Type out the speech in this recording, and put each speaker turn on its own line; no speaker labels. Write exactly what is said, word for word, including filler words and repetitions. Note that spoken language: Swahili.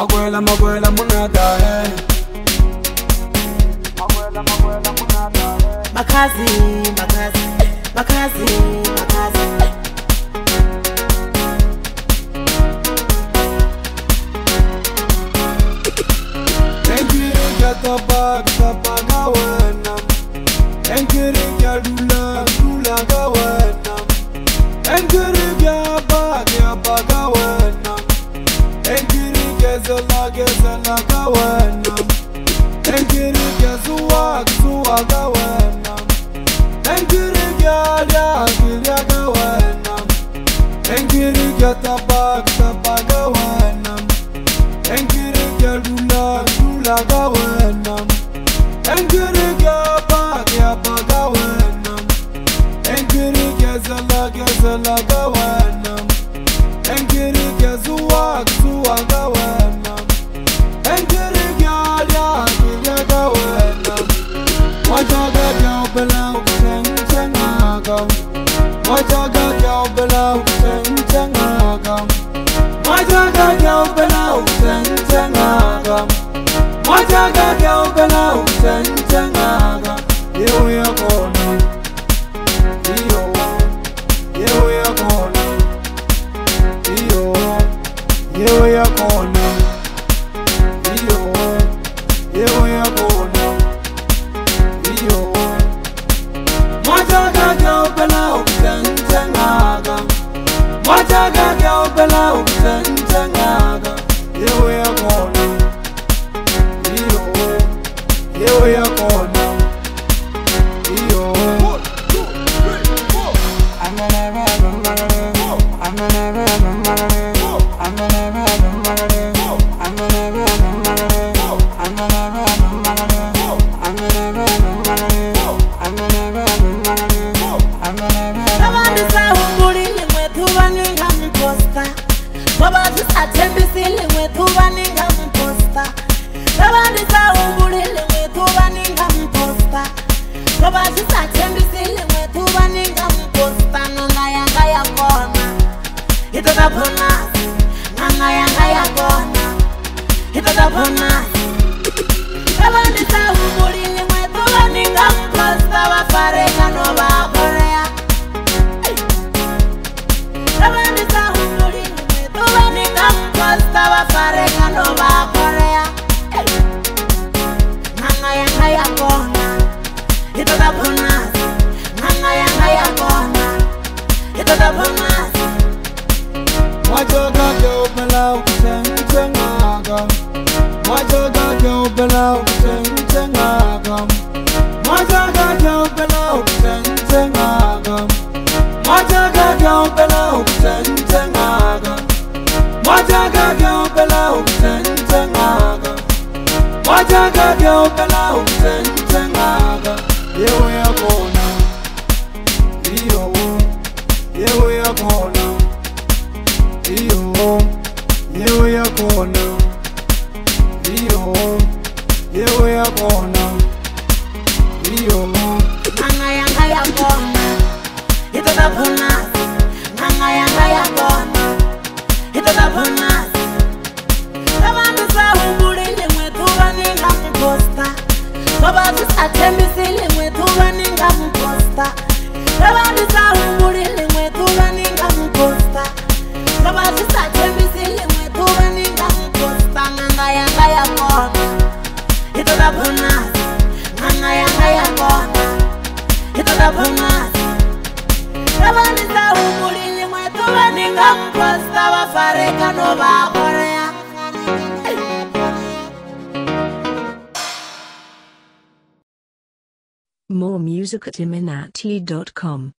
Maguela, Maguela, Munada, eh. Maguela, Maguela, Munada, eh.
Makazi, Makazi, Makazi, Makazi.
Enkiri gata bag, tapa gawana. Enkiri gadula, dula gawana. Enkiri gaba, gaba gawana. Enkiri gezala, gezala gawana. Enkiri gezuwa, gezuwa gawana. Enkiri gyalya, gyalya gawana. Enkiri gata bag, tapa gawana. Enkiri gadula, dula gawana. Enkiri gaba, gaba gawana. Enkiri gezala, gezala gawana. Enkiri gezuwa, gezuwa gawana. Enkiri gyalya, gyalya gawana. Wajaga gyal belau, cheng cheng agam. Wajaga gyal belau, cheng cheng agam. Wajaga gyal belau, cheng cheng agam. Wajaga gyal belau, cheng cheng agam. Here we are going. Here we are going. Here we are going. Here we are going. Wajaga gyal belau, cheng cheng agam. Wajaga gyal belau, cheng cheng agam. Here we are going. Here we are going. I'm gonna run, I'm gonna run, I'm gonna run, I'm gonna run, I'm gonna run, I'm gonna run, I'm gonna run, I'm gonna run, I'm gonna run, I'm gonna run, I'm gonna run, I'm gonna run, I'm gonna run, I'm gonna run, I'm gonna
Baba ndisa umbulile mwetu baninga mposta. Baba ndisa tembisile mwetu baninga mposta. Baba ndisa umbulile mwetu baninga mposta. Baba ndisa tembisile mwetu baninga mposta. Nanga yanga ya kona Itata pona Nanga yanga ya kona Itata pona Baba ndisa umbulile mwetu baninga mposta. Wafareka no bakorea Baba ndisa umbulile mwetu baninga mposta. Wafareka no bakorea Nanga yanga ya kona Itata pona Nanga yanga ya kona Itata pona
Wajaga gyal belau, cheng cheng agam. Wajaga gyal belau, cheng cheng agam. Wajaga gyal belau, cheng cheng agam. Wajaga gyal belau, cheng cheng agam. Wajaga gyal belau, cheng cheng agam. Wajaga gyal belau, cheng cheng agam. Here we are going now. Here we are going now. Here we are going now. Here we are going now.
Nanga yanga ya kona Itata pona Nanga yanga ya kona Itata pona Baba ndisa umbulile mwetu baninga mposta. Baba ndisa tembisile mwetu baninga mposta. Baba ndisa umbulile mwetu baninga mposta. Baba ndisa tembisile mwetu baninga mposta. Nanga yanga ya kona Itata pona Nanga yanga ya kona Itata pona Baba ndisa umbulile mwetu baninga mposta. Wafareka no bakorea
More music at iminati dot com.